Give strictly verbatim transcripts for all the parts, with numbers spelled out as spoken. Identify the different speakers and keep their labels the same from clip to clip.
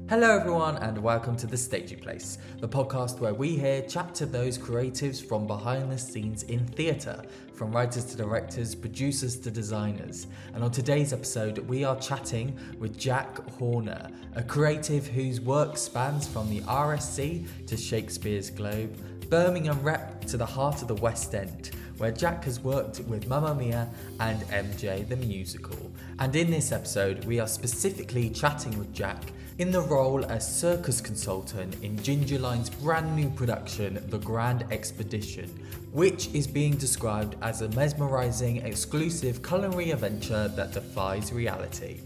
Speaker 1: Hello everyone and welcome to The Stagey Place, the podcast where we here chat to those creatives from behind the scenes in theatre, from writers to directors, producers to designers. And on today's episode we are chatting with Jack Horner, a creative whose work spans from the R S C to Shakespeare's Globe, Birmingham rep to the heart of the West End, where Jack has worked with Mamma Mia and M J the Musical. And in this episode we are specifically chatting with Jack in the role as circus consultant in Gingerline's brand new production, The Grand Expedition, which is being described as a mesmerising, exclusive culinary adventure that defies reality.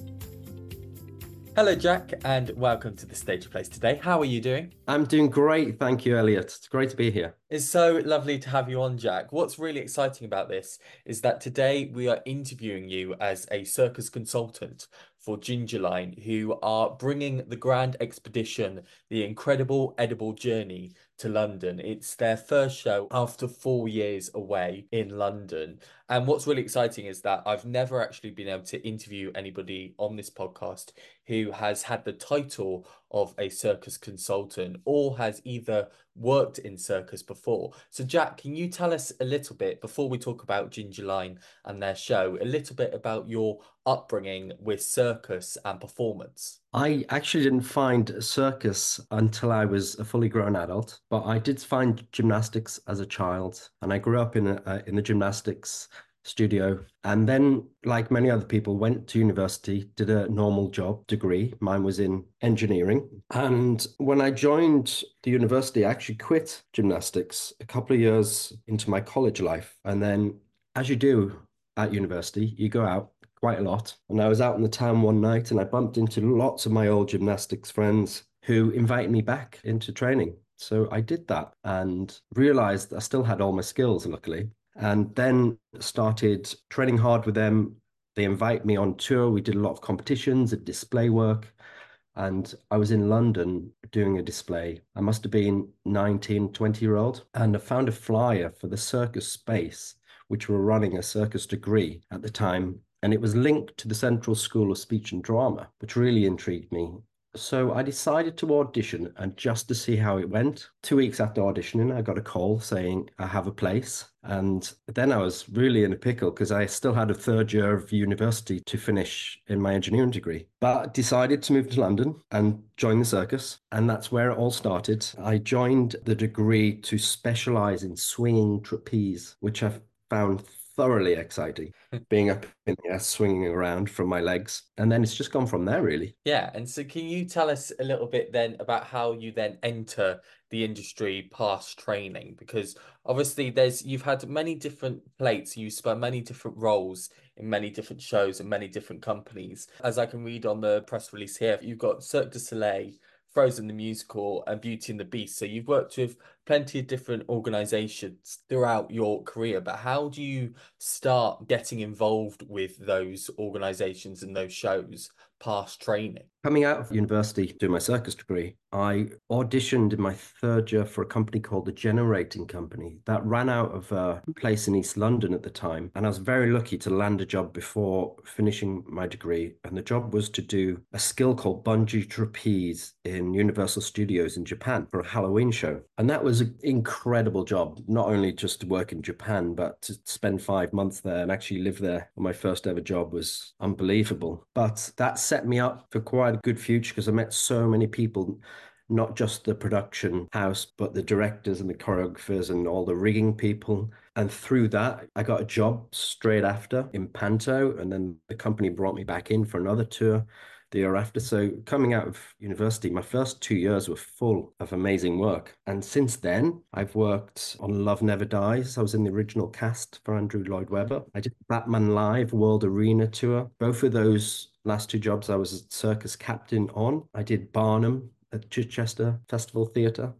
Speaker 1: Hello Jack, and welcome to The Stagey Place today. How are you doing?
Speaker 2: I'm doing great, thank you, Elliot. It's great to be here.
Speaker 1: It's so lovely to have you on, Jack. What's really exciting about this is that today we are interviewing you as a circus consultant for Gingerline, who are bringing the Grand Expedition, the incredible edible journey, to London. It's their first show after four years away in London. And what's really exciting is that I've never actually been able to interview anybody on this podcast who has had the title of a circus consultant or has either worked in circus before. So Jack, can you tell us a little bit, before we talk about Gingerline and their show, a little bit about your upbringing with circus and performance?
Speaker 2: I actually didn't find circus until I was a fully grown adult, but I did find gymnastics as a child, and I grew up in a, uh, in the gymnastics studio, and then, like many other people, went to university, did a normal job degree. Mine was in engineering. And when I joined the university, I actually quit gymnastics a couple of years into my college life. And then, as you do at university, you go out quite a lot. And I was out in the town one night and I bumped into lots of my old gymnastics friends who invited me back into training. So I did that and realized I still had all my skills, luckily. And then started training hard with them. They invite me on tour. We did a lot of competitions and display work. And I was in London doing a display. I must have been nineteen, twenty year old. And I found a flyer for the circus space, which were running a circus degree at the time. And it was linked to the Central School of Speech and Drama, which really intrigued me. So I decided to audition, and just to see how it went. Two weeks after auditioning, I got a call saying I have a place. And then I was really in a pickle because I still had a third year of university to finish in my engineering degree. But I decided to move to London and join the circus. And that's where it all started. I joined the degree to specialize in swinging trapeze, which I've found thoroughly exciting, being up in the air, swinging around from my legs. And then it's just gone from there, really.
Speaker 1: Yeah, and so can you tell us a little bit then about how you then enter the industry past training? Because obviously there's you've had many different plates, you spun many different roles in many different shows and many different companies. As I can read on the press release here, you've got Cirque du Soleil, Frozen the Musical, and Beauty and the Beast. So you've worked with plenty of different organizations throughout your career, but how do you start getting involved with those organizations and those shows past training?
Speaker 2: Coming out of university doing my circus degree, I auditioned in my third year for a company called the Generating Company that ran out of a place in East London at the time. And I was very lucky to land a job before finishing my degree. And the job was to do a skill called bungee trapeze in Universal Studios in Japan for a Halloween show. And that was an incredible job, not only just to work in Japan, but to spend five months there and actually live there. My first ever job was unbelievable. But that set me up for quite a good future because I met so many people, not just the production house, but the directors and the choreographers and all the rigging people. And through that, I got a job straight after in Panto. And then the company brought me back in for another tour the year after. So coming out of university, my first two years were full of amazing work. And since then, I've worked on Love Never Dies. I was in the original cast for Andrew Lloyd Webber. I did Batman Live World Arena Tour. Both of those last two jobs I was a circus captain on. I did Barnum at Chichester Festival Theatre.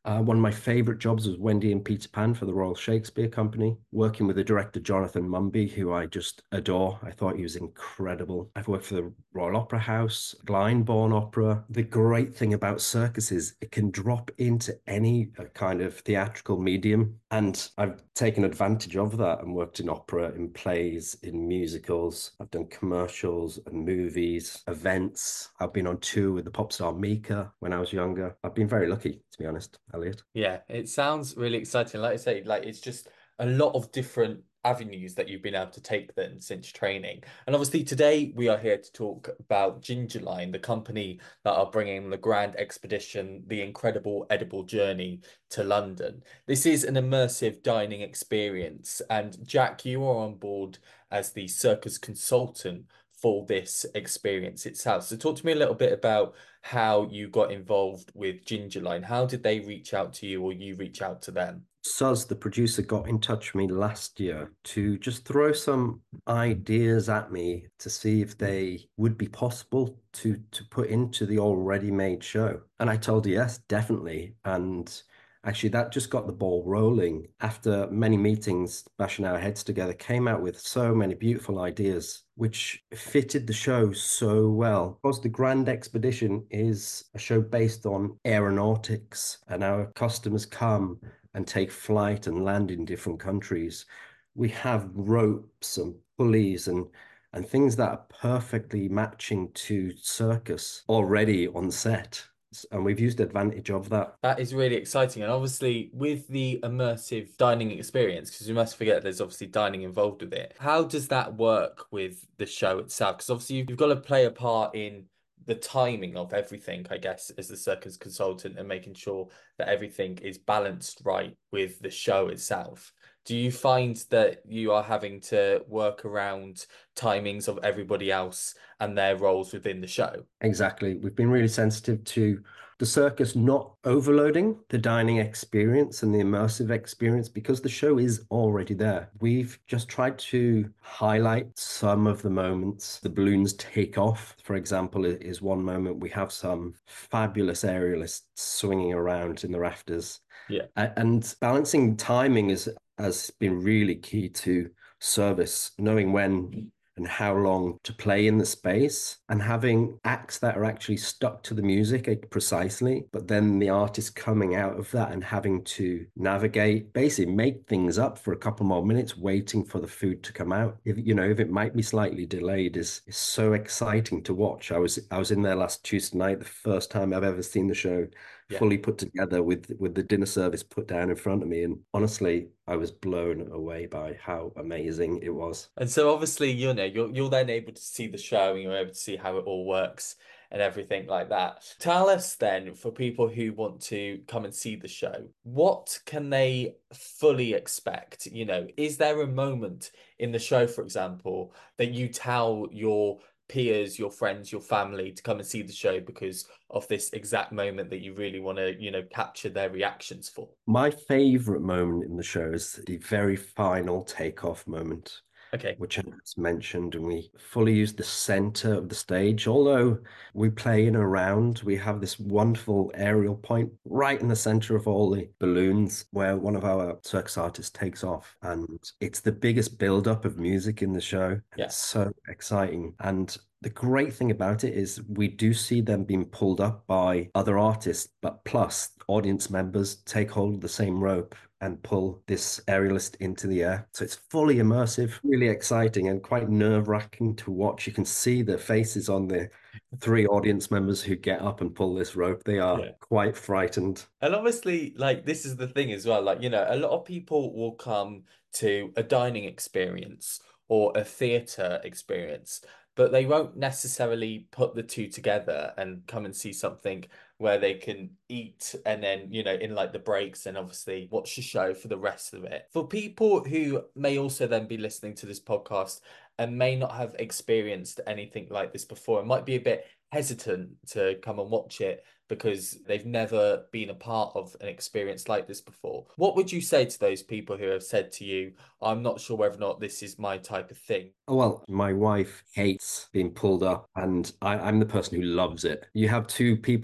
Speaker 2: Uh, one of my favorite jobs was Wendy and Peter Pan for the Royal Shakespeare Company, working with the director Jonathan Mumby, who I just adore. I thought he was incredible. I've worked for the Royal Opera House, Glyndebourne Opera. The great thing about circus is it can drop into any uh, kind of theatrical medium. And I've taken advantage of that and worked in opera, in plays, in musicals. I've done commercials and movies, events. I've been on tour with the pop star Mika when I was younger. I've been very lucky, to be honest, Elliot.
Speaker 1: Yeah, it sounds really exciting. Like I say, like it's just a lot of different avenues that you've been able to take then since training. And obviously today we are here to talk about Gingerline, the company that are bringing the Grand Expedition, the incredible edible journey to London. This is an immersive dining experience, and Jack, you are on board as the circus consultant for this experience itself. So talk to me a little bit about how you got involved with Gingerline. How did they reach out to you or you reach out to them?
Speaker 2: Suz, the producer, got in touch with me last year to just throw some ideas at me to see if they would be possible to to put into the already made show. And I told her yes, definitely. And actually, that just got the ball rolling. After many meetings, bashing our heads together, came out with so many beautiful ideas, which fitted the show so well. Because the Grand Expedition is a show based on aeronautics, and our customers come and take flight and land in different countries. We have ropes and pulleys and and things that are perfectly matching to circus already on set. And we've used advantage of that.
Speaker 1: That is really exciting. And obviously, with the immersive dining experience, because you must forget there's obviously dining involved with it, how does that work with the show itself? Because obviously, you've got to play a part in the timing of everything, I guess, as the circus consultant and making sure that everything is balanced right with the show itself. Do you find that you are having to work around timings of everybody else and their roles within the show?
Speaker 2: Exactly. We've been really sensitive to the circus not overloading the dining experience and the immersive experience because the show is already there. We've just tried to highlight some of the moments. The balloons take off, for example, is one moment. We have some fabulous aerialists swinging around in the rafters.
Speaker 1: Yeah.
Speaker 2: And balancing timing is has been really key to service, knowing when and how long to play in the space and having acts that are actually stuck to the music precisely, but then the artist coming out of that and having to navigate, basically make things up for a couple more minutes, waiting for the food to come out. If you know, if it might be slightly delayed, is is so exciting to watch. I was I was in there last Tuesday night, the first time I've ever seen the show
Speaker 1: Yeah.
Speaker 2: fully put together with with the dinner service put down in front of me. And honestly, I was blown away by how amazing it was.
Speaker 1: And so obviously, you know, you're you're then able to see the show and you're able to see how it all works and everything like that. Tell us then, for people who want to come and see the show, what can they fully expect? You know, is there a moment in the show, for example, that you tell your peers, your friends, your family to come and see the show because of this exact moment that you really want to, you know, capture their reactions for?
Speaker 2: My favorite moment in the show is the very final takeoff moment,
Speaker 1: Okay.
Speaker 2: which I just mentioned, and we fully use the center of the stage. Although we play in and around, we have this wonderful aerial point right in the center of all the balloons where one of our circus artists takes off. And it's the biggest build-up of music in the show.
Speaker 1: Yeah.
Speaker 2: It's so exciting. And the great thing about it is we do see them being pulled up by other artists, but plus audience members take hold of the same rope and pull this aerialist into the air. So it's fully immersive, really exciting and quite nerve-wracking to watch. You can see the faces on the three audience members who get up and pull this rope. They are
Speaker 1: Yeah.
Speaker 2: quite frightened.
Speaker 1: And obviously, like, this is the thing as well. Like, you know, a lot of people will come to a dining experience or a theatre experience, but they won't necessarily put the two together and come and see something where they can eat and then, you know, in like the breaks and obviously watch the show for the rest of it. For people who may also then be listening to this podcast and may not have experienced anything like this before, and might be a bit hesitant to come and watch it because they've never been a part of an experience like this before. What would you say to those people who have said to you, I'm not sure whether or not this is my type of thing?
Speaker 2: Well, my wife hates being pulled up, and I, I'm the person who loves it. You have two people sat next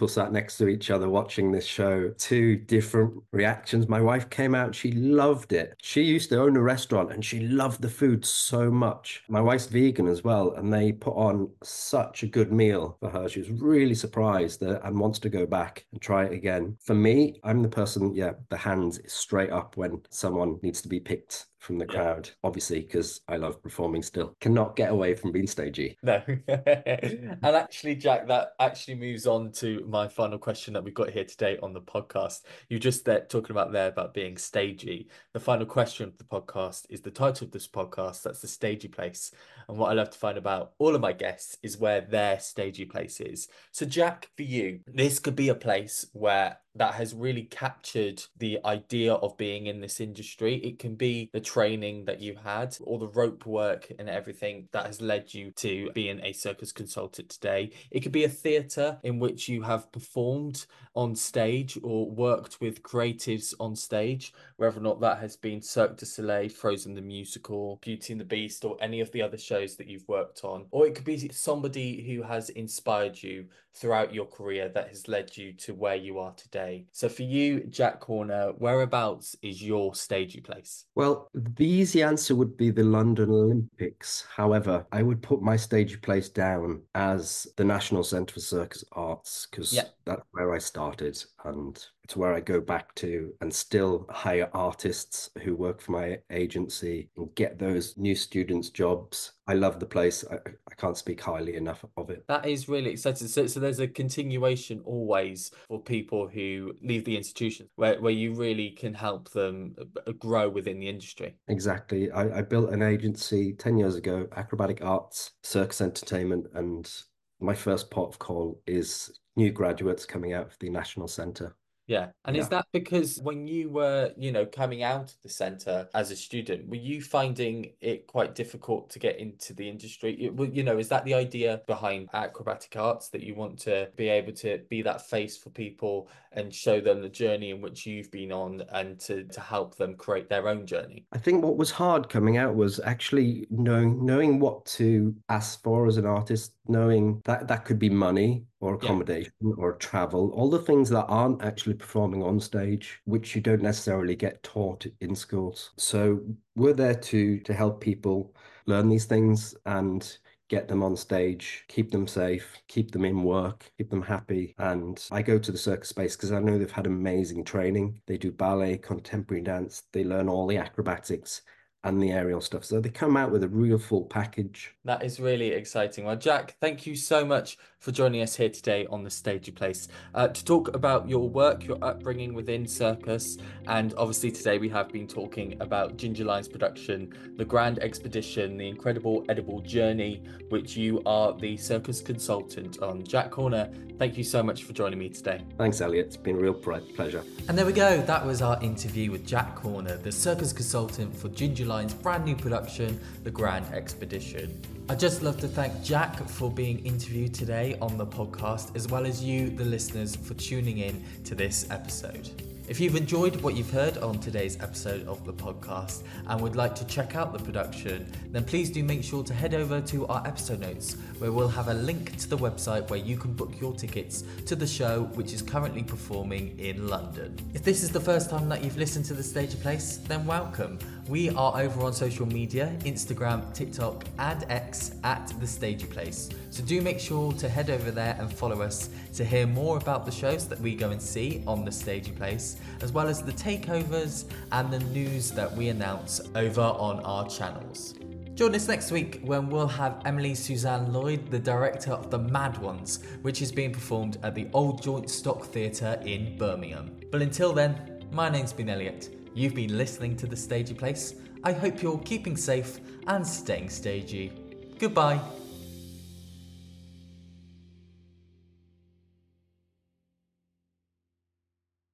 Speaker 2: next to each other watching this show. Two different reactions. My wife came out, she loved it. She used to own a restaurant and she loved the food so much. My wife's vegan as well, and they put on such a good meal for her. She was really surprised uh, and wants to go back and try it again. For me, I'm the person, yeah, the hands straight up when someone needs to be picked from the crowd, obviously, because I love performing still. Cannot get away from being stagey.
Speaker 1: No. And actually, Jack, that actually moves on to my final question that we've got here today on the podcast. You just there talking about there about being stagey. The final question of the podcast is the title of this podcast. That's the stagey place. And what I love to find about all of my guests is where their stagey place is. So, Jack, for you, this could be a place where that has really captured the idea of being in this industry. It can be the training that you had, all the rope work and everything that has led you to being a circus consultant today. It could be a theatre in which you have performed on stage or worked with creatives on stage, whether or not that has been Cirque du Soleil, Frozen the Musical, Beauty and the Beast, or any of the other shows that you've worked on. Or it could be somebody who has inspired you throughout your career that has led you to where you are today. So for you, Jack Horner, whereabouts is your stagey place?
Speaker 2: Well, the easy answer would be the London Olympics. However, I would put my stagey place down as the National Centre for Circus Arts, because yeah. that's where I started and it's where I go back to and still hire artists who work for my agency and get those new students jobs. I love the place. I, I can't speak highly enough of it.
Speaker 1: That is really exciting. So, so there's a continuation always for people who leave the institution where, where you really can help them grow within the industry.
Speaker 2: Exactly. I, I built an agency ten years ago, Acrobatic Arts, Circus Entertainment, and my first port of call is new graduates coming out of the National Centre.
Speaker 1: Yeah. And yeah. Is that because when you were, you know, coming out of the centre as a student, were you finding it quite difficult to get into the industry? It, you know, is that the idea behind Acrobatic Arts, that you want to be able to be that face for people and show them the journey in which you've been on and to, to help them create their own journey?
Speaker 2: I think what was hard coming out was actually knowing knowing what to ask for as an artist, knowing that that could be money or accommodation yeah. or travel, all the things that aren't actually performing on stage, which you don't necessarily get taught in schools. So we're there to to help people learn these things and get them on stage, keep them safe, keep them in work, keep them happy. And I go to the circus space because I know they've had amazing training. They do ballet, contemporary dance, they learn all the acrobatics and the aerial stuff. So they come out with a real full package.
Speaker 1: That is really exciting. Well, Jack, thank you so much for joining us here today on The Stagey Place uh, to talk about your work, your upbringing within circus. And obviously today we have been talking about Gingerline's production, The Grand Expedition, The Incredible Edible Journey, which you are the circus consultant on. Jack Horner, thank you so much for joining me today.
Speaker 2: Thanks, Elliot. It's been a real pleasure.
Speaker 1: And there we go. That was our interview with Jack Horner, the circus consultant for Gingerline's brand new production, The Grand Expedition. I'd just love to thank Jack for being interviewed today on the podcast, as well as you, the listeners, for tuning in to this episode. If you've enjoyed what you've heard on today's episode of the podcast and would like to check out the production, then please do make sure to head over to our episode notes, where we'll have a link to the website where you can book your tickets to the show, which is currently performing in London. If this is the first time that you've listened to The Stagey Place, then welcome. We are over on social media, Instagram, TikTok and X at The Stagey Place. So do make sure to head over there and follow us to hear more about the shows that we go and see on The Stagey Place, as well as the takeovers and the news that we announce over on our channels. Join us next week when we'll have Emily Suzanne Lloyd, the director of The Mad Ones, which is being performed at the Old Joint Stock Theatre in Birmingham. But until then, my name's been Elliot. You've been listening to The Stagey Place. I hope you're keeping safe and staying stagey. Goodbye.